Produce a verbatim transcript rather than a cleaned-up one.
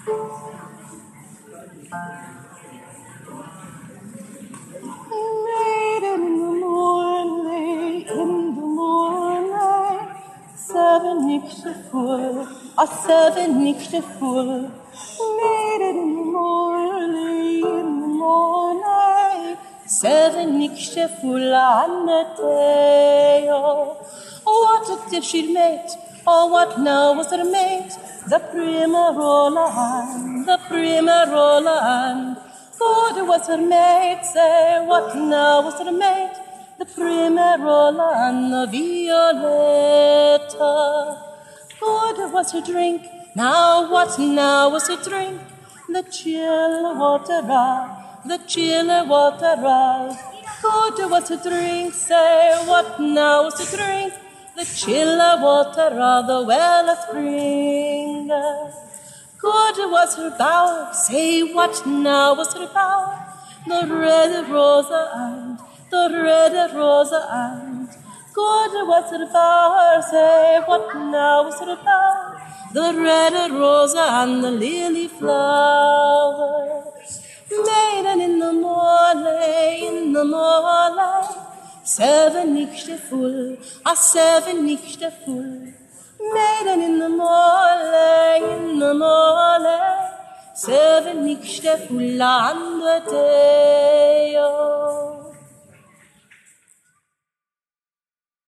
Maiden in the moonlight, in the moonlight, seven nichte full, a seven nichte full. Maiden in the moonlight, in the moonlight, seven nichte full on the tail. Oh, what did she mate? Oh, what now was her mate? The prima Roland, the prima Roland. Good was her mate, say, what now was her mate? The Primarola and the Violetta. Good was her drink, now what now was her drink? The chill water, the chill water. Good was her drink, say, what now was her drink? The chill water, the well spring. Good was her bower, say what now was her bower? The red rosa and the red rosa and. Good was her bower, say what now was her bower? The red rosa and the lily flowers. Maiden in the morley, in the morley, seven nichte full, a seven nichte full. Maiden in the morley, in the morley, seven nichte full on the day.